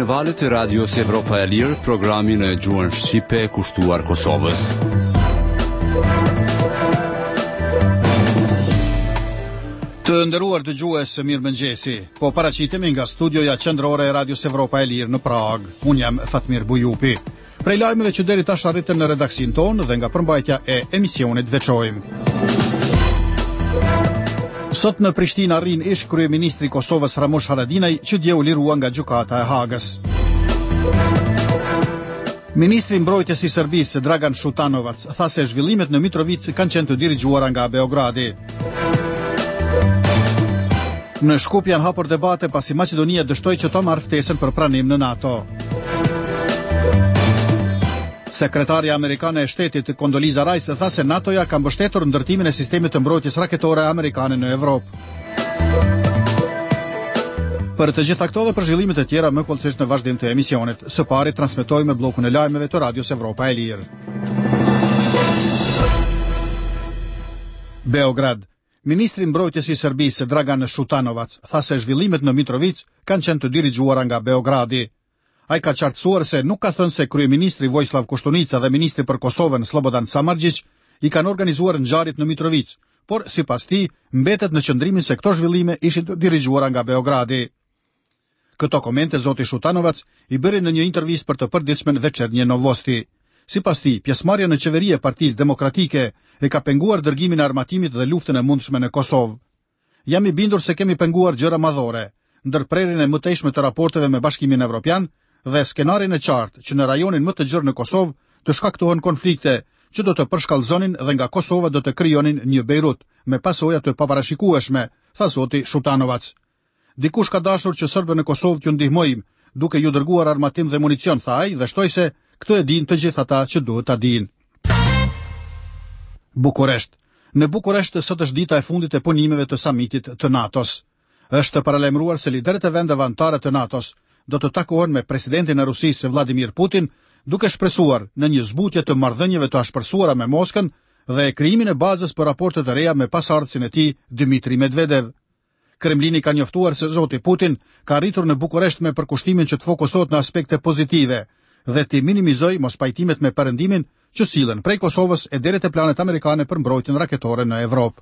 valët e Radios Evropa e Lirë, programin e gjuhën shqipe kushtuar Kosovës. Të nderuar dëgjues, mirëmëngjesi. Po paraqitemi nga studioja qendrore e Radios Evropa e Lirë në Prag. Unë jam Fatmir Bujupi. Prej lajmeve që deri tash arritën në redaksin tonë dhe nga përmbajtja e emisionit veçojmë. Sot në Prishtinë arrin ish kryeministri i Kosovës Ramush Haradinaj, që dje u lirua nga gjykata e Hagës. Ministri i mbrojtjes i Serbisë Dragan Šutanovac tha se zhvillimet në Mitrovic kanë qenë të dirigjuara nga Beogradi. Në Shkup janë hapur debate pasi Maqedonia dështoi që të marrë ftesën për pranim në NATO. Sekretarja amerikane e shtetit Condoleezza Rice tha se NATO-ja ka mbështetur ndërtimin e sistemit të mbrojtjes raketore amerikane në Evropë. Për të gjitha këto dhe për zhvillimet e tjera më kollësisht në vazhdim të emisionit, së pari transmetojmë bllokun e lajmeve të Radios Evropa e Lirë. Beograd. Ministri i mbrojtjes i Serbisë Dragan Šutanovac tha se zhvillimet në Mitrovic kanë qenë të dirigjuara nga Beogradi. Ai ka qartësuar se nuk ka thënë se kryeministri Vojislav Koštunica dhe ministri për Kosovën Slobodan Samardžić i kanë organizuar ngjarjet në Mitrovic, por sipas tij mbetet në qëndrimin se këto zhvillime ishin të dirigjuara nga Beogradi. Këto komente zoti Šutanovac i bëri në një intervistë për të përditshmen Večernje Novosti. Sipas tij, pjesëmarrja në qeveri e Partisë Demokratike e ka penguar dërgimin e armatimit dhe luftën e mundshme në Kosovë. Jam i bindur se kemi penguar gjëra madhore, ndërprerjen e mëtejshme të raporteve me Bashkimin Evropian dhe skenarin e qartë që në rajonin më të gjerë në Kosovë të shkaktohen konflikte që do të përshkallëzonin dhe nga Kosova do të krijonin një Beirut me pasoja të paparashikueshme, tha zoti Šutanovac. Dikush ka dashur që serbët në Kosovë t'ju ndihmojmë, duke ju dërguar armatim dhe municion, tha ai, dhe shtoi se këtë e dinë të gjithë ata që duhet ta dinë. Bukuresht. Në Bukuresht sot është dita e fundit e punimeve të samitit të NATO-s. Është paralajmëruar se liderët e vendeve anëtare të NATO-s do të takohen me presidentin e Rusisë Vladimir Putin, duke shpresuar në një zbutje të marrëdhënieve të ashpërsuara me Moskën dhe krijimin e bazës për raporte të reja me pasardhësin e tij Dmitri Medvedev. Kremlini ka njoftuar se zoti Putin ka arritur në Bukuresht me përkushtimin që të fokusohet në aspekte pozitive dhe të minimizojë mospajtimet me perëndimin që sillen prej Kosovës e deri te planet amerikane për mbrojtjen raketore në Evropë.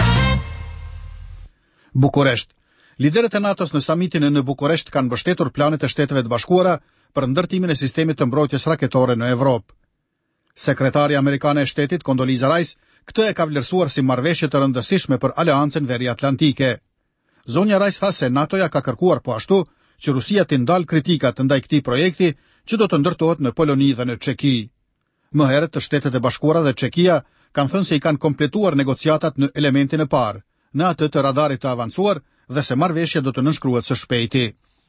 Bukuresht. Liderët e NATO-s në samitin në Bukuresht kanë mbështetur planet e Shteteve të Bashkuara për ndërtimin e sistemit të mbrojtjes raketore në Evropë. Sekretarja amerikane e shtetit Condoleezza Rice këtë e ka vlerësuar si marrëveshje të rëndësishme për aleancën veriatlantike. Zonja Rice tha se NATO-ja ka kërkuar po ashtu që Rusia të ndalë kritikat ndaj këtij projekti që do të ndërtohet në Poloni dhe në Çeki. Më herët të Shtetet e Bashkuara dhe Çekia kanë thënë se i kanë kompletuar negociatat në elementin e parë, në atë të radarit të avancuar dhe se marrëveshja do të nënshkruhet së shpejti.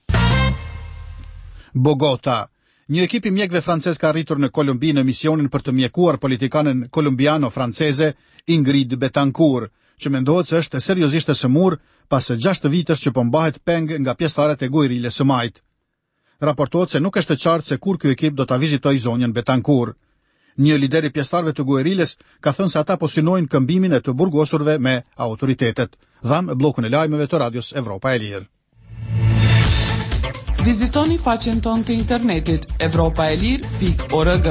Bogota. Një ekip i mjekëve francez ka arritur në Kolumbi në misionin për të mjekuar politikanën kolumbiano-franceze Ingrid Betancourt, që mendohet se është seriozisht e sëmur pas 6 vitesh që po mbahet peng nga pjesëtarët e gojëriles së majt. Raportohet se nuk është e qartë se kur ky ekip do ta vizitojë zonjën Betancourt. Një lider i pjesëtarëve të gojëriles ka thënë se ata po synojnë këmbimin e të burgosurve me autoritetet. Dham bllokun e lajmeve të Radios Evropa e Lirë. Vizitoni faqen tonë të internetit evropaelir.org.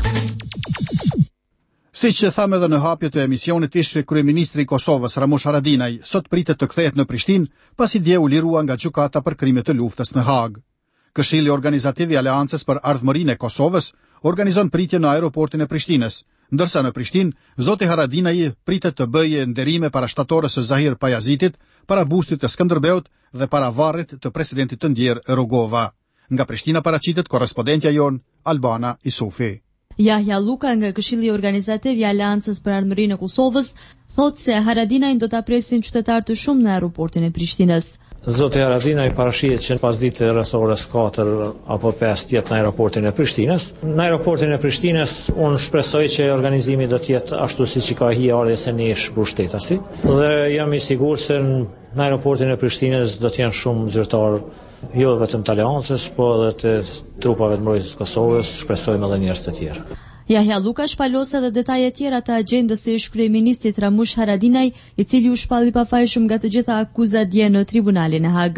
Siç e thamë edhe në hapje të emisionit, ish kryeministri i Kosovës Ramush Haradinaj sot pritet të kthehet në Prishtinë pasi dje u lirua nga gjykata për krimet të luftës në Hagë. Këshilli Organizativ i Aleancës për Ardhmërinë e Kosovës organizon pritje në aeroportin e Prishtinës, ndërsa në Prishtinë zoti Haradinaj pritet të bëjë nderime para shtatorës së Zahir Pajazitit, para bustit të Skënderbeut dhe para varrit të presidentit të ndjer Rugova. Nga Prishtina paraqitet korrespondentja jon Albana Isufi. Yahya Luka nga Këshilli Organizativ i Aleancës për Ardhmërinë e Kosovës thotë se Haradinaj do ta presin qytetarë të shumë në aeroportin e Prishtinës. Zoti Haradinaj parashihet që pas ditës rreth orës 4 apo 5 të jetë në aeroportin e Prishtinës. Në aeroportin e Prishtinës unë shpresoj që organizimi do të jetë ashtu siç i ka hijarjes së nesh mbështetasi dhe jam i sigurt se në aeroportin e Prishtinës do të jenë shumë zyrtar, jo vetëm të aleancës, po edhe të trupave të mbrojtjes së Kosovës, shpresojmë edhe njerëz të tjerë. Yahya Luka shpalos edhe detajet tjera të agjendës së ish-kryeministit Ramush Haradinaj, i cili u shpalli pafajshëm nga të gjitha akuzat dje në tribunalin e Hagës.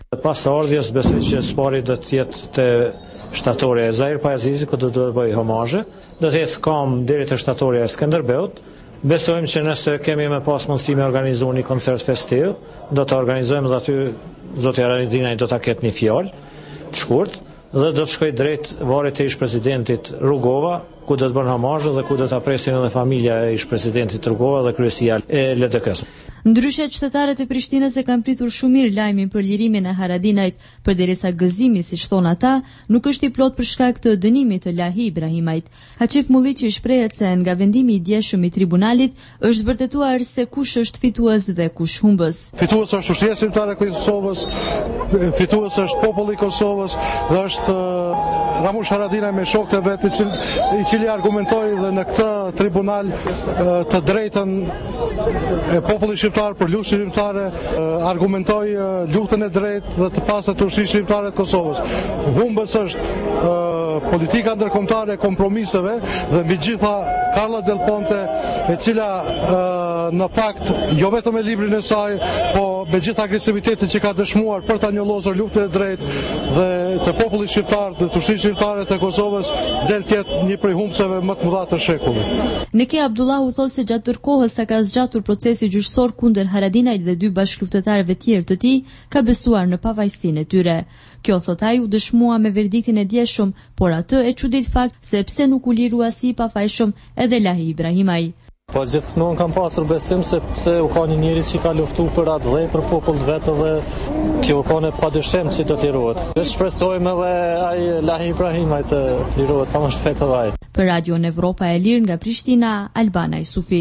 Pas ardhjes besoj që spari do të jetë te shtatorja e Zair Pajazizi, ku do të bëj homazhe, do të jetë kam deri te shtatorja e Skënderbeut. Besojmë që nëse kemi me pas mundësi me organizu një koncert festiv, do të organizojmë dhe aty zotja Haradinaj do të ketë një fjalë të shkurt dhe do të shkoj drejt varrit të ish-presidentit Rugova, ku do të bën hamazh dhe ku do të presin edhe familja e ish-presidentit Rugova dhe kryesia e LDK-s. Ndryshe, qytetarët e Prishtinës e kanë pritur shumë mirë lajmin për lirimin e Haradinajt, përderisa gëzimi, siç thon ata, nuk është i plot për shkak të dënimit të Lahi Ibrahimajt. Haqif Mulliqi shprehet se nga vendimi i djeshëm i tribunalit është vërtetuar se kush është fitues dhe kush humbës. Fitues është Ushtria Shqiptare e Kosovës, fitues është populli i Kosovës dhe është Ramush Haradinaj me shokët e vet, i cili argumentoi dhe në këtë tribunal të drejtën e popullit shqiptar për luftën shqiptare, argumentoi luftën e drejtë dhe të pastët të Ushtrisë Shqiptare të Kosovës. Humbës është politika ndërkombëtare e kompromiseve dhe mbi gjitha Carla Del Ponte, e cila në fakt jo vetëm me librin e saj, po me gjithë agresivitetin që ka dëshmuar për ta njollosur luftën e drejtë dhe të popullit shqiptar dhe të Ushtrisë Shqiptare të Kosovës, del të jetë një prej humbëseve më të mëdha të shekullit. Neke Abdullahu thotë se gjatë tërë kohës sa ka zgjatur procesi gjyqësor kundër Haradinajt dhe dy bashkëluftëtarëve tjerë të tij, ka besuar në pavajsinë e tyre. Kjo, thot ai, u dëshmua me verdiktin e djeshëm, por atë e çudit fakt se pse nuk u liru as i pafajshëm edhe Lahi Ibrahimaj. Po gjithmonë kam pasur besim se u ka një njeri që ka luftuar për atë dhe për popull vetë dhe kjo ka ne padyshim që do të lirohet. Ne shpresojmë edhe ai Lahi Ibrahimaj të lirohet sa më shpejt edhe ai. Për Radion Evropa e Lirë nga Prishtina, Albana Jusufi.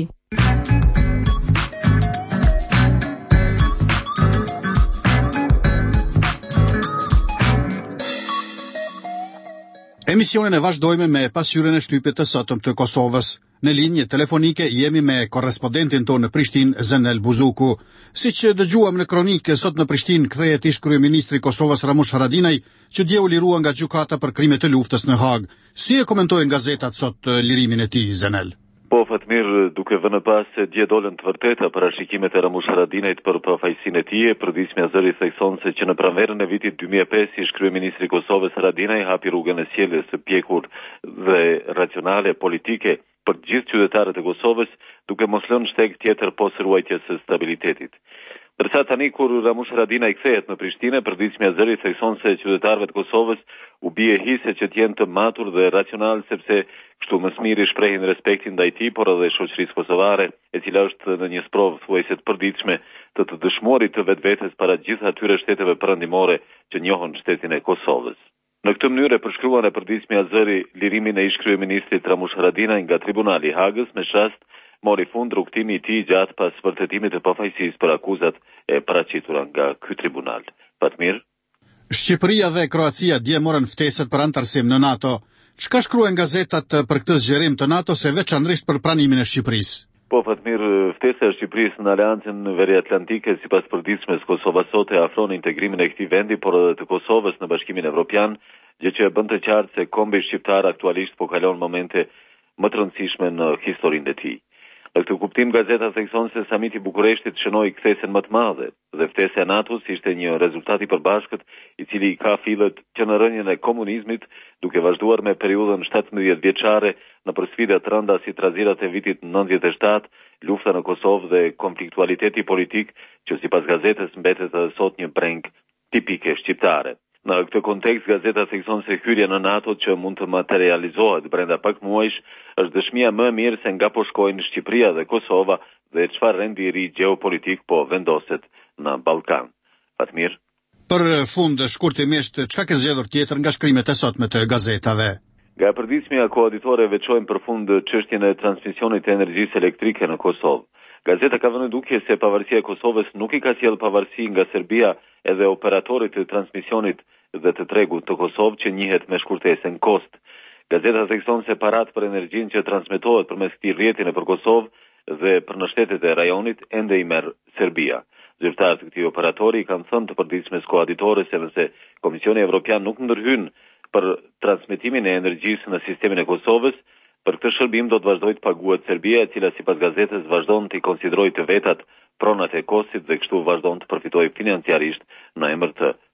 Emisionin e vazhdojmë me pasqyrën e shtypit të sotëm të Kosovës. Në linje telefonike jemi me korrespondentin tonë në Prishtinë, Zenel Buzuku. Siç dëgjuam në kronikë, sot në Prishtinë kthehet ish-kryeministri i Kosovës Ramush Haradinaj, që dje u lirua nga gjykata për krimet e luftës në Hag. Si e komentojnë gazetat sot lirimin e tij, Zenel? Po, Fatmir, duke vënë pas se dje dolën të vërteta parashikimet e Ramush Haradinajt për pafajësinë e tij, përditshmja zëri thekson se që në pranverën e vitit 2005 ish-kryeministri i Kosovës Haradinaj hapi rrugën e sjelljes së pjekur dhe racionale politike për të gjithë qytetarët e Kosovës, duke mos lënë shteg tjetër posa ruajtjes së stabilitetit. Ndërsa tani kur Ramush Haradinaj kthehet në Prishtinë, përditshmja zëri thekson se qytetarëve të Kosovës u bie hise që të jenë të matur dhe racional, sepse kështu më së miri shprehin respektin ndaj tij, por edhe shoqërisë kosovare, e cila është në një sprovë thuajse të përditshme të dëshmuarit të vetvetes para gjithë atyre shteteve perëndimore që njohën shtetin e Kosovës. Në këtë mënyrë përshkruan e përditshmja zëri lirimin e ish-kryeministrit Ramush Haradinaj nga tribunali i Hagës, me çast mori fund rrugtimi i tij gjatë pas vërtetimit të pafajësisë për akuzat e paraqitura nga ky tribunal. Fatmir. Shqipëria dhe Kroacia dje morën ftesët për antarësim në NATO. Çka shkruajnë gazetat për këtë zgjerim të NATO, se veçanërisht për pranimin e Shqipërisë? Po, Fatmir, ftesa e Shqipërisë në Aleancën Veriatlantike sipas përditshmes Kosova sot e afron integrimin e këtij vendi, por edhe të Kosovës në Bashkimin Evropian, gjë që bën të qartë se kombi shqiptar aktualisht po kalon momente më të rëndësishme në historinë e tij. Në këtë kuptim, gazeta thekson se samiti i Bukureshtit shënoi kthesën më të madhe dhe ftesja e NATO-s ishte një rezultat i përbashkët i cili ka fillet që në rënien e komunizmit, duke vazhduar me periudhën 17 vjeçare në përsfida të rënda si trazirat e vitit 97, lufta në Kosovë dhe konfliktualiteti politik që sipas gazetës mbetet edhe sot një breng tipike shqiptare. Në këtë kontekst, gazeta thekson se hyrja në NATO që mund të materializohet brenda pak muajsh është dëshmia më e mirë se nga po shkojnë Shqipëria dhe Kosova dhe çfarë rendi i ri gjeopolitik po vendoset në Ballkan. Fatmir. Për fund, shkurtimisht, çka ke zgjedhur tjetër nga shkrimet e sotme të gazetave? Nga përditshmja koaditore veçojmë për fund çështjen e transmisionit të energjisë elektrike në Kosovë. Gazeta ka vënë dukje se pavarësia e Kosovës nuk i ka sjellë pavarësi nga Serbia edhe operatorit të transmisionit dhe të tregut të Kosovë që njihet me shkurtesën Kost. Gazeta thekson se parat për energjinë që transmetohet përmes këtij rrjeti nëpër Kosovë dhe për në shtetet e rajonit ende i merr Serbia. Zyrtarët e këtij operatori kanë thënë të përditshmes koaditore se nëse Komisioni Evropian nuk ndërhyn për transmetimin e energjisë në sistemin e Kosovës, për këtë shërbim do të vazhdojë të paguhet Serbia, e cila sipas gazetës vazhdon të konsiderojë të vetat pronat e Kosovës dhe kështu vazhdon të përfitojë financiarisht në emër të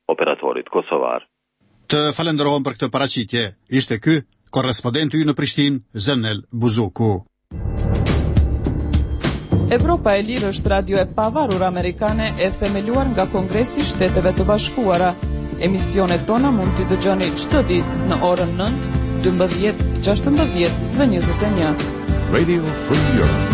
operatorit kosovar. Të falenderojmë për këtë paraqitje. Ishte ky korrespondenti ynë në Prishtinë, Zenel Buzuku. Evropa e Lirë është radio e pavarur amerikane e themeluar nga Kongresi i Shteteve të Bashkuara. Emisionet tona mund t'i dëgjoni çdo ditë në orën 9, 12, 16 dhe 21. Radio Free Europe.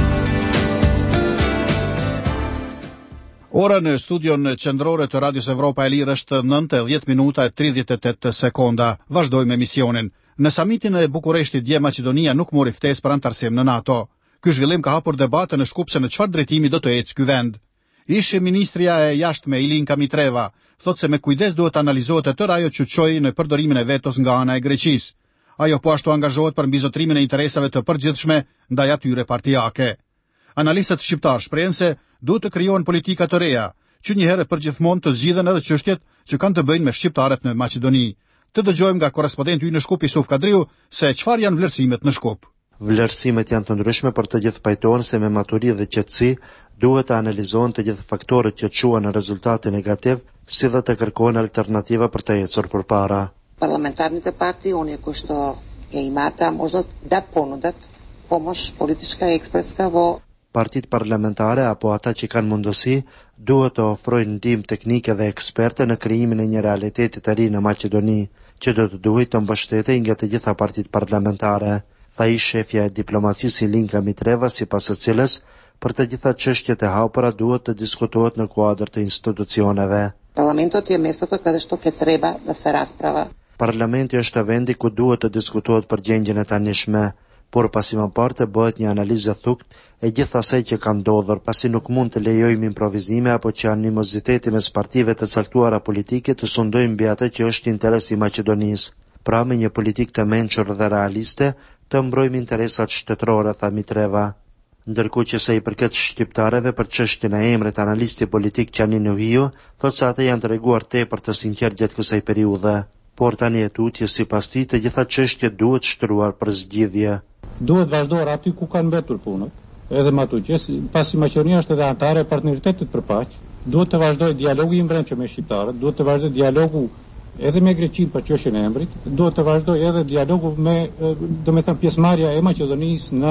Ora në studion qendrore të Radios Evropa e Lirë është 9:10 minuta e 38 sekonda. Vazhdojmë emisionin. Në samitin e Bukureshtit dje Maqedonia nuk mori ftesë për antarësim në NATO. Ky zhvillim ka hapur debate në Shkup se në çfarë drejtimi do të ecë ky vend. Ish ministrja e jashtme Ilinka Mitreva thotë se me kujdes duhet analizohet e tërë ajo që çoi në përdorimin e vetos nga ana e Greqisë. Ajo po ashtu angazhohet për mbizotrimin e interesave të përgjithshme ndaj atyre partijake. Analistët shqiptar shprehen se duhet të krijohen politika të reja, që njëherë përgjithmonë të zgjidhen edhe çështjet që kanë të bëjnë me shqiptarët në Maqedoni. Të dëgjojmë nga korrespondenti ynë në Shkup Isuf Kadriu se çfarë janë vlerësimet në Shkup. Vlerësimet janë të ndryshme, por të gjithë pajtohen se me maturi dhe qetësi duhet të analizohen të gjithë faktorët që çuan në rezultate negativ, si dhe të kërkohen alternativa për të ecur përpara. Parlamentarните партии, оние кои што ја имаат можност да понудат помош политичка и експертска во Partit parlamentare apo ata që kanë mundësi duhet të ofrojnë ndihmë teknike dhe eksperte në krijimin e një realiteti të ri në Maqedoni, që do të duhet të mbështetej nga të gjitha partitë parlamentare, tha ish shefja e diplomacisë Ilinka Mitreva, sipas së cilës për të gjitha çështjet e hapura duhet të diskutohet në kuadër të institucioneve. Parlamentот е местото каде што ќе треба да се расправа. Parlamenti është vendi ku duhet të diskutohet për gjendjen e tanishme, por pasi më parë të bëhet një analizë thukt e gjithë asaj që ka ndodhur, pasi nuk mund të lejojmë improvizime apo që animoziteti mes partive të caktuara politike të sundojnë mbi atë që është interesi i Maqedonisë. Pra me një politikë të mençur dhe realiste të mbrojmë interesat shtetërore, tha Mitreva. Ndërkohë që sa i përket shqiptarëve për çështjen e emrit analisti politik Çanin Uhiu, thotë se ata janë treguar tepër të sinqert gjatë kësaj periudhe, por tani e tutje sipas tij të gjitha çështjet duhet shtruar për zgjidhje. Duhet vazhdojë aty ku kanë mbetur punët, edhe më aty që pasi Maqedonia është edhe anëtare e partneritetit për paqë, duhet të vazhdojë dialogu i brendshëm me shqiptarët, duhet të vazhdojë dialogu edhe me Greqinë për çështjen e emrit, duhet të vazhdojë edhe dialogu me, domethënë pjesëmarrja e Maqedonisë në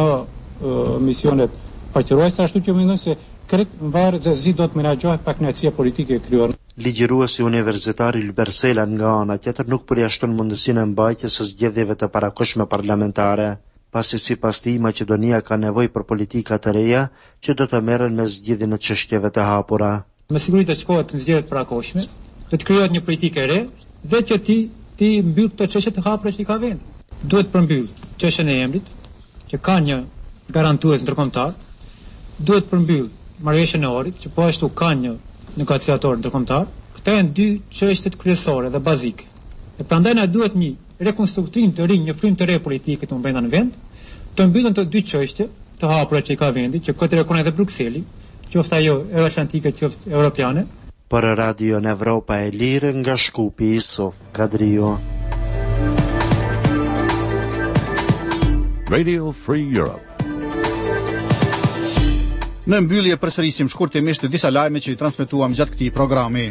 misionet paqëruese, ashtu që mendoj se krejt varet se si do të menaxhohet pakënaqësia politike e krijuar. Ligjëruesi universitar Ylber Selan nga ana tjetër nuk përjashton mundësinë e mbajtjes së zgjedhjeve të parakohshme parlamentare, pasi sipas tij Maqedonia ka nevojë për politika të reja që do të merren me zgjidhjen e çështjeve të hapura. Me siguri të shkohet në zgjedhjet parakohshme, do të krijohet një politikë e re dhe që ti mbyll këto çështje të hapura që ka vendi. Duhet përmbyll çështjen e emrit, që ka një garantues ndërkombëtar, duhet përmbyll marrëveshjen e orit, që po ashtu ka një negociator ndërkombëtar. Këto janë dy çështjet kryesore dhe bazike. E prandaj na duhet një rekonstruktrim të rinj, një frymë të re politike të brenda në vend, të mbyllen të dy çështje të hapura që ka vendi, që këtë rekon edhe Brukseli, qoftë ajo euroatlantike, qoftë europiane. Për Radio në Evropa e Lirë nga Shkupi Isuf Kadriu. Radio Free Europe. Në mbyllje përsërisim shkurtimisht disa lajme që i transmetuam gjatë këtij programi.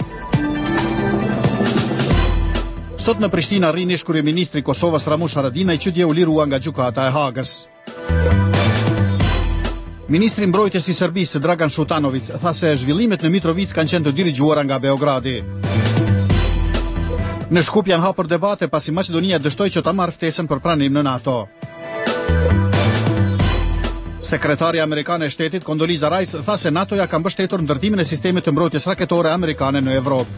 Sot në Prishtinë arrin ish kryeministri i Kosovës Ramush Haradinaj që dje u lirua nga gjykata e Hagës. Ministri i mbrojtjes i Serbisë Dragan Šutanović tha se zhvillimet në Mitrovic kanë qenë të dirigjuara nga Beogradi. Në Shkup janë hapur debate pasi Maqedonia dështoi që ta marrë ftesën për pranim në NATO. Sekretarja amerikane e shtetit Condoleezza Rice tha se NATO-ja ka mbështetur ndërtimin e sistemit të mbrojtjes raketore amerikane në Evropë.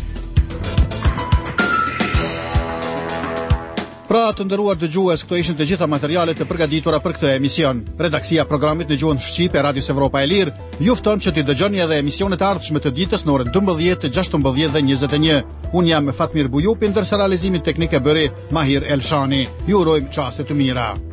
Pra të nderuar dëgjues, këto ishin të gjitha materialet e përgatitura për këtë emision. Redaksia programit në gjuhën shqipe e Radios Evropa e Lirë ju fton që t'i dëgjoni edhe emisionet e ardhshme të ditës në orën 12, 16 dhe 21. Unë jam Fatmir Bujupi, ndërsa realizimin teknik e bëri Mahir Elshani. Ju urojmë çaste të mira.